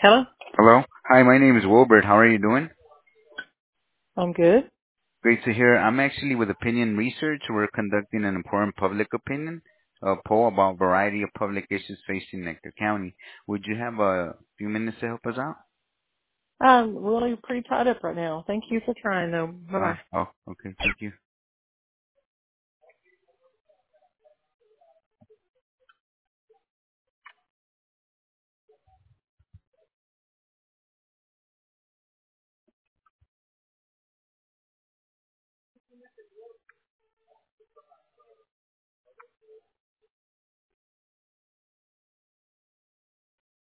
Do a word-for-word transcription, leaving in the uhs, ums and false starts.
Hello? Hello. Hi, my name is Wilbert. How are you doing? I'm good. Great to hear. I'm actually with Opinion Research. We're conducting an important public opinion uh, poll about a variety of public issues facing Nectar County. Would you have a few minutes to help us out? I'm really pretty tied up right now. Thank you for trying though. Bye Uh, bye. oh, okay. Thank you.